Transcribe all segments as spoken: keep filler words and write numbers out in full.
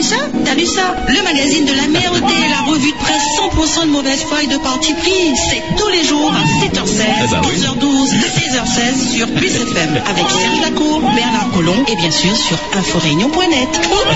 ça? T'as vu ça? Le magazine de la merde et la revue de presse cent pour cent de mauvaise foi et de parti pris. C'est tous les jours à sept heures seize, eh ben oui. douze heures douze, seize heures seize sur Plus F M avec Serge Lacour, Bernard Collomb et bien sûr sur inforéunion point net.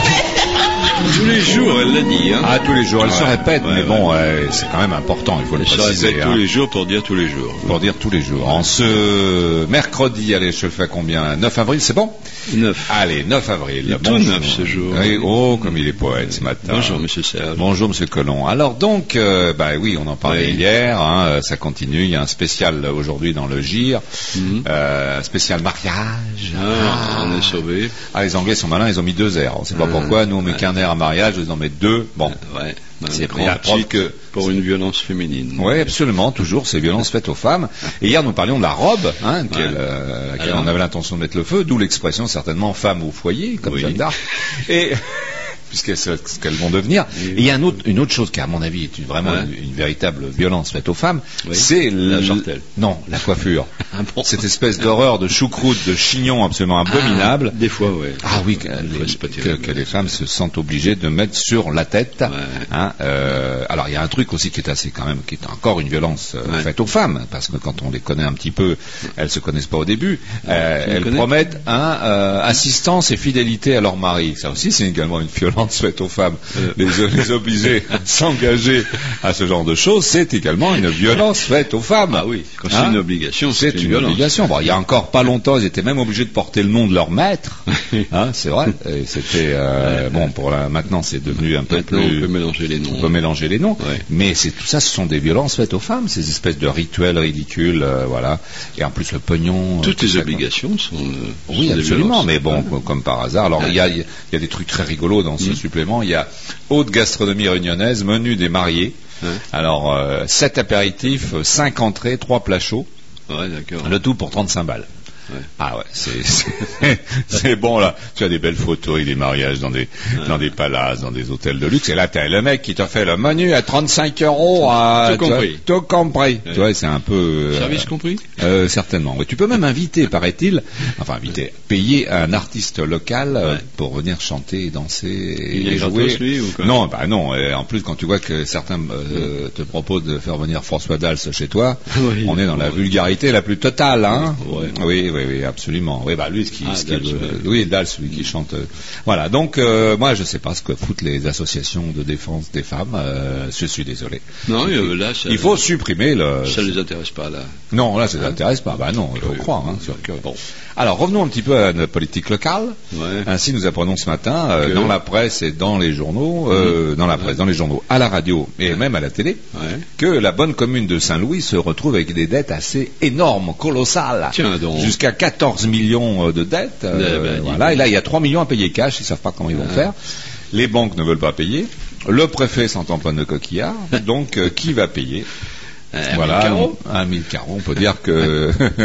Tous les jours, elle l'a dit. Hein. Ah, tous les jours, elle ouais, se répète, ouais, mais ouais. bon, ouais, c'est quand même important, il faut elle le préciser. Elle se répète hein. tous les jours pour dire tous les jours. Pour dire tous les jours. En ce mercredi, allez, je le fais à combien? neuf avril, c'est bon? neuf. Allez, neuf avril. Il est tout neuf ce jour. Oui, oh, comme il est poète ce matin. Bonjour, monsieur Serge. Bonjour, monsieur Collomb. Alors donc, euh, bah oui, on en parlait oui. hier, hein, ça continue. Il y a un spécial aujourd'hui dans le G I R, mm-hmm. euh, un spécial mariage. Ah, ah, on est sauvés. Ah, les Anglais sont malins, ils ont mis deux R. On ne sait pas ah, pourquoi. Nous, on met ouais. qu'un R à mariage, ils en mettent deux. Bon, ouais. c'est pris la preuve que pour une violence féminine. Oui, absolument, toujours ces violences faites aux femmes. Et hier, nous parlions de la robe, hein, ouais. qu'elle, euh, laquelle Alors, on avait l'intention de mettre le feu, d'où l'expression certainement femme au foyer, comme oui. Jeanne d'Arc. Et puisqu'elles ce qu'elles vont devenir. Oui. Et il y a un autre, une autre chose qui, à mon avis, est une, vraiment ouais. une, une véritable violence faite aux femmes, oui. c'est la le... jartelle. Non, la coiffure. Ah bon. Cette espèce d'horreur de choucroute, de chignon absolument abominable. Ah, des fois, oui. Ah oui, que les, que, que les femmes se sentent obligées de mettre sur la tête. Ouais. Hein, euh, alors il y a un truc aussi qui est assez quand même, qui est encore une violence euh, ouais. faite aux femmes, parce que quand on les connaît un petit peu, elles se connaissent pas au début. Euh, elles connais. promettent un, euh, assistance et fidélité à leur mari. Ça aussi, c'est également une violence faite aux femmes. Euh. Les, les obliger à s'engager à ce genre de choses, c'est également une violence faite aux femmes. Ah oui, quand hein c'est une obligation, c'est, c'est une, une obligation. Bon, il y a encore pas longtemps, ils étaient même obligés de porter le nom de leur maître. Hein, c'est vrai. Et c'était euh, bon pour la. Maintenant, c'est devenu un peu maintenant, plus. On peut mélanger les noms. On peut mélanger les noms. Ouais. Mais c'est tout ça, ce sont des violences faites aux femmes, ces espèces de rituels ridicules, euh, voilà. Et en plus le pognon. Toutes euh, les obligations sont. Euh, oui, sont absolument. Mais bon, ouais. comme par hasard. Alors, il ouais. y a, il y a des trucs très rigolos dans ce mmh. supplément. Il y a haute gastronomie réunionnaise, menu des mariés. Ouais. Alors, euh, sept apéritifs, cinq entrées, trois plats chauds. Ouais, d'accord. Le tout pour trente-cinq balles. Ouais. Ah ouais, c'est, c'est, c'est bon là. Tu as des belles photos et des mariages dans des, ouais. dans des palaces, dans des hôtels de luxe. Et là, t'as le mec qui te fait le menu à trente-cinq euros. À, tout compris. Tout compris. Ouais. Tu vois, c'est un peu. Euh, Service compris. Euh, certainement. Ouais. Tu peux même inviter, paraît-il, enfin inviter, payer un artiste local euh, ouais. pour venir chanter, danser et, et jouer. Lui, ou quoi non, bah non. Et en plus, quand tu vois que certains euh, te proposent de faire venir François Dals chez toi, oui. on est dans la ouais. vulgarité la plus totale, hein. Ouais. Oui, oui. Oui, oui, absolument. Oui, bah lui, ce qui, ah, ce Dals, qui, oui. euh, oui, Dals, celui qui chante. Euh, voilà. Donc, euh, moi, je sais pas ce que foutent les associations de défense des femmes. Euh, je suis désolé. Non, euh, là, ça, il faut supprimer le. Ça les intéresse pas là. Non, là, ça les intéresse pas. Bah non, il faut oui, croire. Hein, sur que... Bon. Alors, revenons un petit peu à notre politique locale. Ouais. Ainsi, nous apprenons ce matin euh, que... dans la presse et dans les journaux, euh, mmh. dans la presse, ouais. dans les journaux, à la radio et ouais. même à la télé, ouais. que la bonne commune de Saint-Louis se retrouve avec des dettes assez énormes, colossales. Tiens donc. Jusqu'à quatorze millions de dettes. Euh, ben, voilà. Et là, il y a trois millions à payer cash. Ils ne savent pas comment ils vont ah. faire. Les banques ne veulent pas payer. Le préfet s'entend pas de coquillard. Donc, euh, qui va payer? Euh, voilà, un mille carreaux. On peut dire que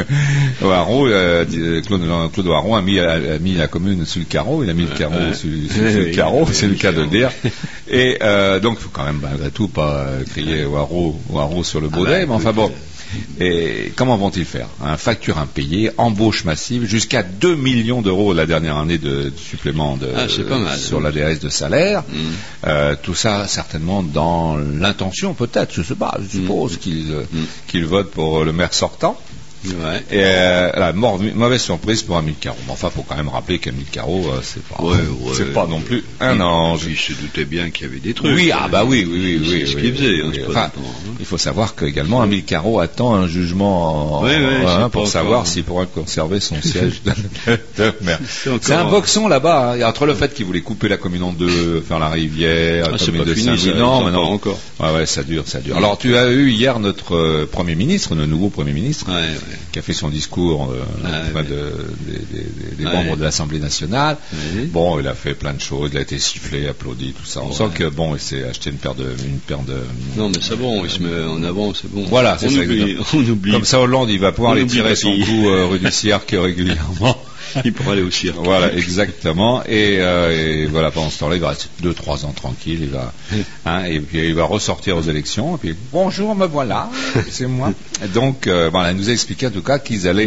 Haro, euh, Claude, Claude Haron a mis, a, a mis la commune sous le carreau. Il a mis le carreau ouais. sous, sous, sous le carreau, c'est le cas de le dire. Et euh, donc, il faut quand même malgré tout pas crier Haro, Haro sur le baudet. Ah bah, mais enfin bon. Et comment vont-ils faire? Un facture impayée, embauche massive, jusqu'à deux millions d'euros la dernière année de, de supplément de, ah, c'est pas mal, sur l'A D S de salaire. Mmh. Euh, tout ça certainement dans l'intention, peut-être, je sais pas, je suppose mmh. qu'ils, mmh. qu'ils votent pour le maire sortant. Ouais. Et euh, la mauvaise surprise pour Amile Carreau. Mais enfin, faut quand même rappeler qu'Amile Carreau, euh, c'est pas, ouais, ouais, c'est pas non plus un ange. Il se doutait bien qu'il y avait des trucs. Oui, ah bah oui, oui, oui, oui. C'est ce oui, qu'il faisait. Oui, hein, enfin, il faut savoir que également Amile Carreau attend un jugement oui, oui, hein, pour savoir encore, s'il pourra conserver son siège de, de maire. C'est, c'est un boxon là-bas. Hein. Entre le fait qu'il voulait couper la commune en deux, faire la rivière, ah, la c'est commune pas de fini, Saint-Louis. ça, Non, mais non, non. encore. Ouais, ouais, ça dure, ça dure. Alors, tu as eu hier notre euh, premier ministre, le nouveau premier ministre, ouais, ouais. qui a fait son discours. Euh, ah, de, des, des, des ouais. membres de l'Assemblée nationale. Ouais. Bon, il a fait plein de choses, il a été sifflé, applaudi, tout ça. On ouais. sent que bon, il s'est acheté une paire de, une paire de. Non, mais c'est bon, il se met en avant, c'est bon. Voilà, c'est on ça. Oublie, on oublie. Comme ça, Hollande, il va pouvoir on aller tirer son coup euh, rue du Cirque régulièrement. Il pourra aller au cirque. Voilà, exactement. Et, euh, et voilà, pendant ce temps-là, il va rester deux, trois ans tranquille. Il va, hein, et puis il va ressortir aux élections. Et puis bonjour, me voilà, c'est moi. Et donc, euh, voilà, il nous a expliqué en tout cas qu'ils allaient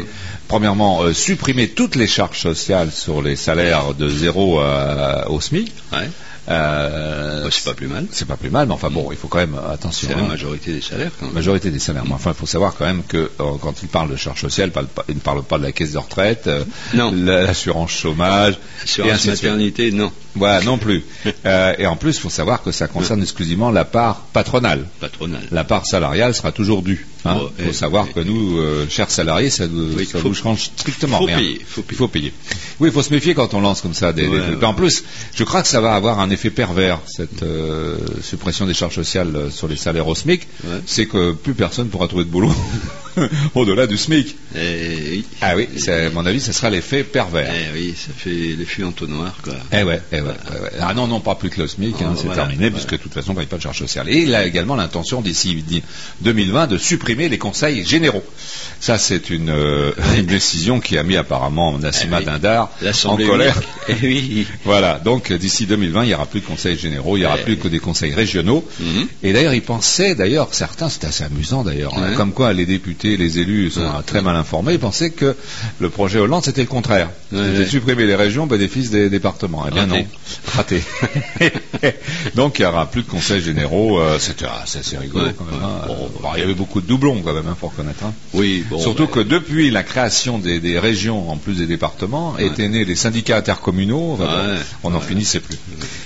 premièrement, euh, supprimer toutes les charges sociales sur les salaires de zéro à, au SMIC. Ouais. Euh, bah, c'est pas plus mal. C'est pas plus mal, mais enfin bon, il faut quand même attention. C'est la hein. majorité des salaires. Quand même. Majorité des salaires. Mais enfin, il faut savoir quand même que euh, quand il parle de charges sociales, il ne parle pas de la caisse de retraite, euh, non. l'assurance chômage, l'assurance maternité, non. Voilà, non plus. euh, et en plus, il faut savoir que ça concerne exclusivement la part patronale. Patronale. La part salariale sera toujours due. Il hein. oh, faut et, savoir et, que nous, euh, chers salariés, ça ne oui, nous change strictement faut rien. Payer, faut payer. Il faut payer. Oui, il faut se méfier quand on lance comme ça des, ouais, des trucs. Ouais. En plus, je crois que ça va avoir un effet pervers, cette euh, suppression des charges sociales sur les salaires au SMIC. Ouais. C'est que plus personne pourra trouver de boulot au-delà du SMIC. Et, ah oui, c'est, à mon avis, ce sera l'effet pervers. Eh oui, ça fait l'effet entonnoir, quoi. Eh ouais, eh ouais, ouais, ouais. Ah non, non, pas plus que le SMIC, oh, hein, c'est voilà, terminé, voilà. Puisque de toute façon, on ne paye pas de charges sociales. Et il a également l'intention, d'ici deux mille vingt, de supprimer les conseils généraux. Ça, c'est une, euh, une décision qui a mis apparemment Nassima eh oui. Dindar en colère. Eh oui. Voilà, donc d'ici deux mille vingt, il n'y aura plus de conseils généraux, il n'y aura eh plus que des conseils régionaux. Mm-hmm. Et d'ailleurs, ils pensaient, d'ailleurs, certains, c'était assez amusant d'ailleurs, ouais. hein, comme quoi les députés, les élus sont ouais. très mal informés, ils pensaient que le projet Hollande, c'était le contraire. Ouais, c'était ouais. supprimer les régions au bénéfice des départements. Eh bien Raté. non, raté. Donc il n'y aura plus de conseils généraux, euh, c'était assez, assez rigolo ouais. quand même. Hein. Bon, bon, il y avait beaucoup de doublons quand même, hein, pour connaître. Hein. Oui, bon, surtout bah, que depuis la création des, des régions, en plus des départements, ouais. étaient nés les syndicats intercommunaux, enfin, ouais. bon, on n'en ouais. finissait plus.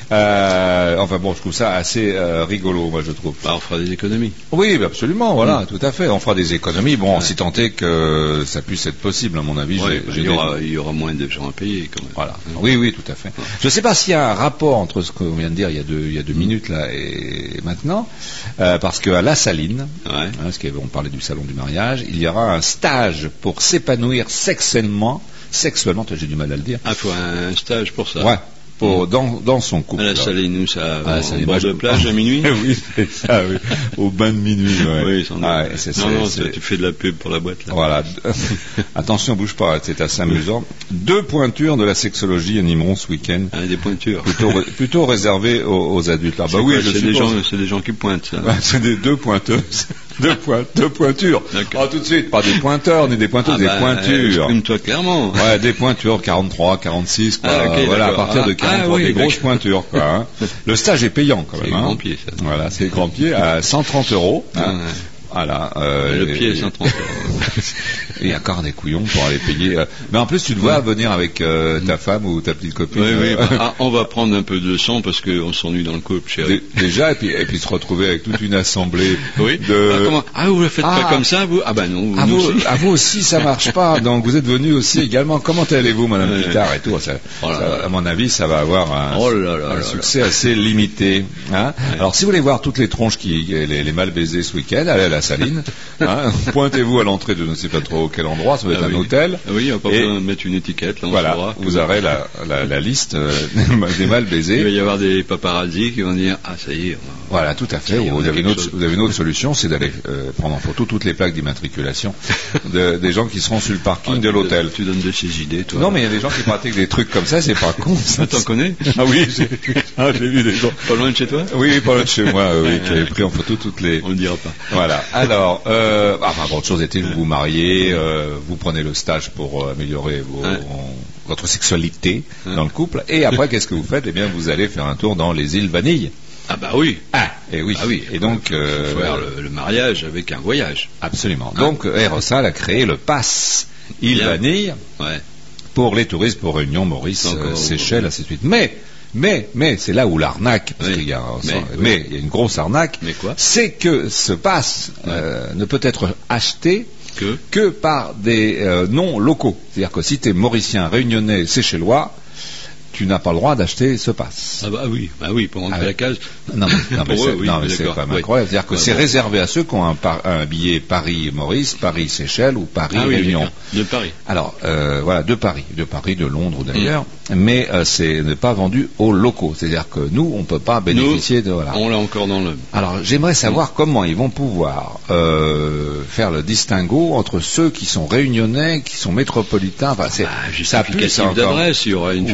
Euh, enfin bon, je trouve ça assez euh, rigolo, moi je trouve. Bah, on fera des économies. Oui, bah, absolument, voilà, mmh. tout à fait. On fera des économies, bon, ouais. si tant est que ça puisse être possible, à mon avis. Ouais, j'ai, bah, j'ai il, y aura, il y aura moins de gens à payer, quand même. Voilà. Mmh. Oui, oui, tout à fait. Ouais. Je ne sais pas s'il y a un rapport entre ce qu'on vient de dire il y a deux, il y a deux mmh. minutes là et maintenant, euh, parce qu'à La Saline, ouais. hein, parce qu'on parlait du salon du mariage, il y aura un stage pour s'épanouir sexuellement. Sexuellement, j'ai du mal à le dire. Ah, il faut un stage pour ça. Ouais. Pour, dans, dans son couple. À La Saline, nous, ça, à la Saline, bord de plage à minuit. Oui, c'est ça, oui. Au bain de minuit, ouais. Oui, sans ah, ouais, c'est, non, c'est, non, c'est... tu fais de la pub pour la boîte, là. Voilà. Attention, bouge pas, c'est assez amusant. Deux pointures de la sexologie animeront ce week-end. Ah, des pointures. Plutôt, plutôt réservées aux, aux adultes. Là. Bah c'est oui, quoi, je c'est suppose. des gens, c'est des gens qui pointent, ça. Ouais, c'est des deux pointeuses. Deux, point, deux pointures. Oh, tout de suite, pas des pointeurs, ni des pointeuses, ah, des bah, pointures. Exprime-toi clairement. Ouais, des pointures, quarante-trois, quarante-six, quoi. Ah, okay, voilà, d'accord. à partir de quarante-trois, ah, oui, des grosses pointures, quoi. Hein. Le stage est payant, quand même. C'est hein. grand pied, ça. Voilà, c'est grand pied à cent trente euros. Hein. Ah, ouais. Voilà. Euh, le pied est cent trente euros. Il y a encore des couillons pour aller payer. Euh... Mais en plus, tu dois ouais. venir avec euh, ta femme ou ta petite copine. Oui, oui. Bah, ah, on va prendre un peu de sang parce qu'on s'ennuie dans le couple, chérie. Déjà, et puis, et puis se retrouver avec toute une assemblée. Oui. De... Ah, comment ah, vous ne le faites ah, pas comme ça, vous Ah, ben non. À vous, aussi. À vous aussi, ça marche pas. Donc, vous êtes venu aussi également. Comment allez-vous, Madame ouais. Pitard et tout ça, oh là, ça, à mon avis, ça va avoir un, oh là là un là succès là. assez limité. Hein ouais. Alors, si vous voulez voir toutes les tronches qui, les, les mal baisées ce week-end, allez à La Saline. Hein, pointez-vous à l'entrée de ne sais pas trop quel endroit, ça va être ah, un oui. hôtel. Ah oui, on va pas besoin de mettre une étiquette. Là, on voilà, saura vous aurez la, la, la liste euh, des mal baisés. Il va y avoir des paparazzis qui vont dire ah ça y est. On va... Voilà, tout à fait. Vous, vous, avez une autre, vous avez une autre solution, c'est d'aller euh, prendre en photo toutes les plaques d'immatriculation de, des gens qui seront sur le parking ah, de l'hôtel. Tu donnes de ces idées, toi. Non, mais il y a des gens qui pratiquent des trucs comme ça, c'est pas con. Ça, t'en connais? Ah oui, j'ai, ah, j'ai vu des gens. Pas loin de chez toi? Oui, pas loin de chez moi, oui, qui avaient pris en photo toutes les. On le dira pas. Voilà. Alors, euh, enfin, bon, autre chose était vous vous mariez, euh, vous prenez le stage pour euh, améliorer vos, ouais. votre sexualité ouais. dans le couple, et après, qu'est-ce que vous faites? Eh bien, vous allez faire un tour dans les îles Vanille. Ah bah oui. Ah, et oui. Ah oui. Et donc, il euh, faut faire le, le mariage avec un voyage. Absolument. Ah. Donc, Aérosal a créé le pass îles Vanille ouais. pour les touristes pour Réunion, Maurice, euh, Seychelles, ainsi de suite. Mais Mais, mais, c'est là où l'arnaque, parce oui, qu'il y a, un, mais, mais oui. il y a une grosse arnaque, mais quoi c'est que ce pass ouais. euh, ne peut être acheté que, que par des euh, non locaux. C'est-à-dire que si tu es mauricien, réunionnais, séchellois, tu n'as pas le droit d'acheter ce pass. Ah bah oui, bah oui, pour rentrer ah, la case. Non, mais, non, mais c'est, oui, non, mais c'est quand même incroyable. C'est-à-dire que ouais, c'est bon. réservé à ceux qui ont un, par, un billet Paris-Maurice, Paris-Seychelles ou Paris-Réunion. Ah, oui, de Paris. Alors, euh, voilà, de Paris, de Paris, de Londres d'ailleurs, mmh. mais euh, c'est n'est pas vendu aux locaux. C'est-à-dire que nous, on ne peut pas bénéficier nous, de... Voilà. On l'a encore dans le... Alors, j'aimerais savoir mmh. comment ils vont pouvoir euh, faire le distinguo entre ceux qui sont réunionnais, qui sont métropolitains. Enfin, c'est, ah, justificatif d'adresse, il y aura une... Oui,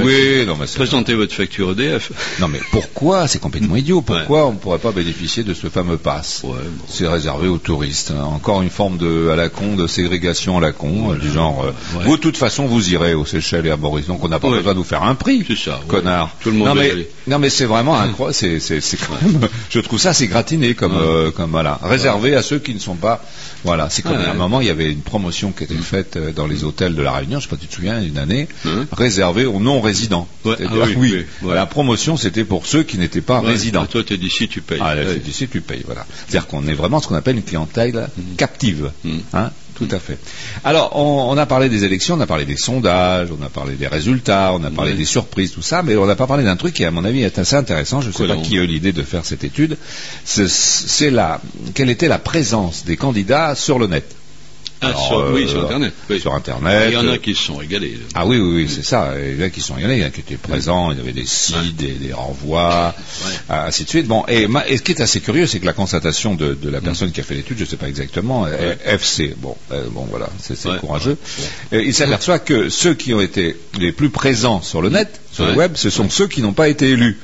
non, mais présentez votre facture E D F. Non, mais pourquoi? C'est complètement idiot. Pourquoi ouais. on ne pourrait pas bénéficier de ce fameux pass? ouais, bon. C'est réservé aux touristes. Encore une forme de, à la con, de ségrégation à la con, voilà. du genre, euh, ouais. vous, de toute façon, vous irez aux Seychelles et à Maurice, donc on n'a pas ouais. besoin de vous faire un prix. C'est ça. Connard. Ouais. Tout le monde non, mais, aller. non, mais c'est vraiment incroyable. C'est, c'est, c'est quand même, je trouve ça, c'est gratiné comme, ouais. euh, comme, voilà. Réservé ouais. à ceux qui ne sont pas, voilà. C'est comme ouais. à un moment, il y avait une promotion qui était mmh. faite dans les hôtels de la Réunion, je sais pas si tu te souviens, une année, mmh. réservée aux non-résidents. Ouais. Ah, oui, oui. oui. Ouais. La promotion, c'était pour ceux qui n'étaient pas ouais. résidents. Ah, toi, t'es d'ici, tu payes. Ah, là, ouais. t'es d'ici, tu payes, voilà. C'est-à-dire qu'on est vraiment ce qu'on appelle une clientèle mmh. captive, mmh. hein. Tout à fait. Alors, on, on a parlé des élections, on a parlé des sondages, on a parlé des résultats, on a parlé oui. des surprises, tout ça, mais on n'a pas parlé d'un truc qui, à mon avis, est assez intéressant. Je ne sais pas qui a eu l'idée de faire cette étude. C'est, c'est la, quelle était la présence des candidats sur le net. Ah, Alors, sur, euh, oui, sur Internet. Oui. Sur Internet. Il y en a qui se sont régalés. Ah oui, oui, oui, c'est ça. Il y en a qui se sont régalés, il y en a qui étaient présents, il y avait des sites, ouais. des, des renvois, ouais. ainsi de suite. Bon, et, et ce qui est assez curieux, c'est que la constatation de, de la personne mmh. qui a fait l'étude, je ne sais pas exactement, ouais. F C, bon, euh, bon voilà, c'est, c'est ouais. courageux. Ouais. Il s'aperçoit que ceux qui ont été les plus présents sur le net, sur ouais. le web, ce sont ouais. ceux qui n'ont pas été élus.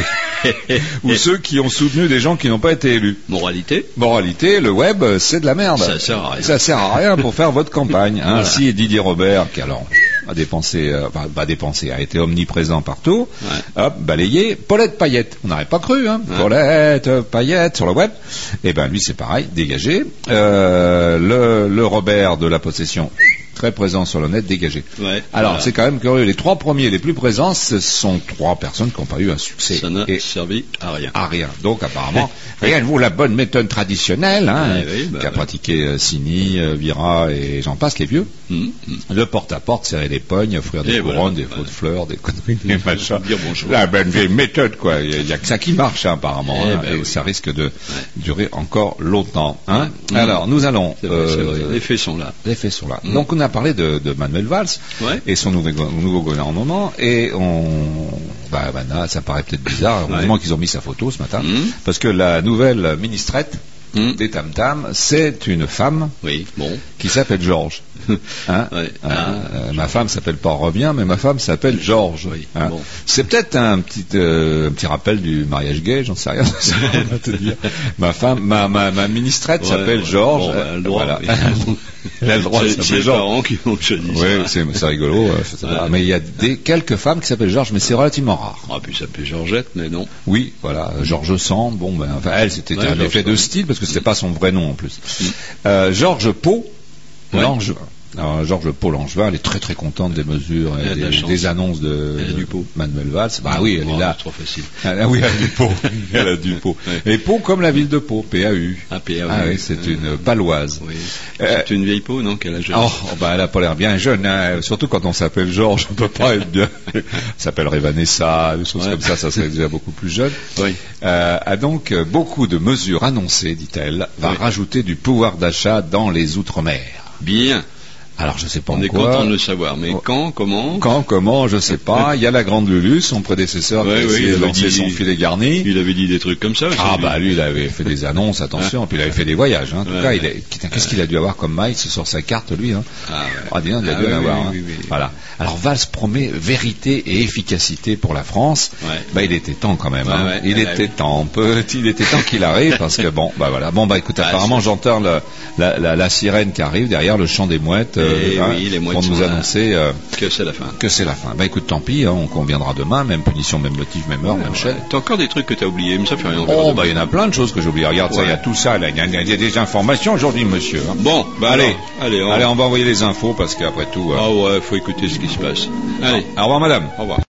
Ou ceux qui ont soutenu des gens qui n'ont pas été élus. Moralité. Moralité, le web, c'est de la merde. Ça sert à rien. Ça sert à rien pour faire votre campagne. Hein. Voilà. Si Didier Robert, qui alors a dépensé, euh, enfin, pas dépensé, a été omniprésent partout, ouais. hop, balayé. Paulette Payette, on n'aurait pas cru, hein. Ouais. Paulette Payette sur le web. Et ben lui, c'est pareil, dégagé. Euh, le, le Robert de la possession, très présent sur le net, dégagé. Ouais, alors, voilà. c'est quand même curieux. Les trois premiers, les plus présents, ce sont trois personnes qui n'ont pas eu un succès. Ça n'a servi à rien. À rien. Donc, apparemment, rien de vous, la bonne méthode traditionnelle, hein, ouais, oui, bah, qu'a ouais. pratiqué euh, Sini, euh, Vira et j'en passe, les vieux. Mmh, mmh. Le porte-à-porte, serrer les pognes, offrir des couronnes, voilà, des fausses voilà. fleurs, des conneries, des machins. Dire bonjour. La bonne vieille méthode, quoi. Il n'y a, a que ça qui marche, hein, apparemment. Eh hein, ben, et oui. ça risque de ouais. durer encore longtemps. Hein. Mmh. Alors, nous allons... C'est vrai, c'est vrai. Les faits sont là. Les faits sont là. Mmh. Donc, on a parlé de, de Manuel Valls ouais. et son nouveau, nouveau gouvernement, et on... Bah, bah, ça paraît peut-être bizarre, heureusement ouais. qu'ils ont mis sa photo ce matin, mmh. parce que la nouvelle ministrette mmh. des Tam Tam, c'est une femme oui, bon. qui s'appelle Georges. Hein ouais. hein ah, euh, ma femme s'appelle pas Revient, mais ma femme s'appelle Georges. Oui, hein bon. C'est peut-être un petit, euh, un petit rappel du mariage gay, j'en sais rien. On va te dire. Ma femme, ma, ma, ma ministrette ouais, s'appelle ouais, Georges. Bon, bah, elle, voilà. Elle a le droit de s'appeler Georges. C'est les parents qui m'ont choisi ça. Oui, c'est, c'est rigolo. Euh, ouais. Mais il y a des, quelques femmes qui s'appellent Georges, mais c'est relativement rare. Ah, puis ça s'appelle Georgette, mais non. Oui, voilà. Georges Sand, bon, ben, enfin, elle, c'était ouais, un effet de style, parce que c'était pas son vrai nom en plus. Mm. Euh, Georges Pau, ouais. Langevin. Alors, Georges Pau Langevin, elle est très très contente des mesures, et des, des annonces de Manuel Valls. Bah oui, elle oh, est là. C'est trop facile. Ah, oui, elle a du Pau. Elle a du Pau. Ouais. Et Pau comme la ville de Pau, P A U. Ah, P A U. Ah oui, c'est ouais. une paloise. Oui. Euh, c'est une vieille Pau, non, qu'elle a jeune. Oh, bah, elle a pas l'air bien jeune, hein. Surtout quand on s'appelle Georges, on peut pas être bien. Elle s'appellerait Vanessa, des choses ouais. comme ça, ça serait déjà beaucoup plus jeune. Oui. Euh, a donc beaucoup de mesures annoncées, dit-elle, va oui. rajouter du pouvoir d'achat dans les Outre-mer. Bien. Alors je sais pas on en est quoi. content de le savoir, mais oh. quand, comment Quand, comment, je sais pas. Il y a la grande Lulu, son prédécesseur, ouais, qui a essayé de lancer son filet garni. Il avait dit des trucs comme ça aussi. Ah lui. bah lui, il avait fait des annonces, attention, puis il avait fait des voyages. Hein. En tout ouais, cas, ouais. il est, qu'est-ce qu'il a dû avoir comme maille sur sa carte, lui hein. Ah, ouais. ah bien, il a ah, dû oui, en avoir. Oui, hein. oui, oui, oui. Voilà. Alors Valls promet vérité et efficacité pour la France. Ouais. Bah il était temps quand même. Ouais, hein. ouais, il ouais, était ouais. temps, petit, il était temps qu'il arrive parce que bon, bah voilà. Bon bah écoute, ah, apparemment j'entends la, la, la, la sirène qui arrive derrière le chant des mouettes. Euh, hein, oui, les pour nous annoncer euh, que c'est la fin. Que c'est la fin. Bah écoute, tant pis, hein, on conviendra demain, même punition, même motif, même heure, ouais, même ouais. chaîne. T'as encore des trucs que t'as oubliés, mais ça fait rien. Oh bah il y en a plein de choses que j'ai oubliées. Regarde ouais. ça, il y a tout ça, là, il y, y, y a des informations aujourd'hui, monsieur. Hein. Bon, bah allez, alors, allez, on... allez, on va envoyer les infos parce qu'après tout. Euh... Ah ouais, faut écouter ce qui se passe. Allez, au revoir, madame. Au revoir.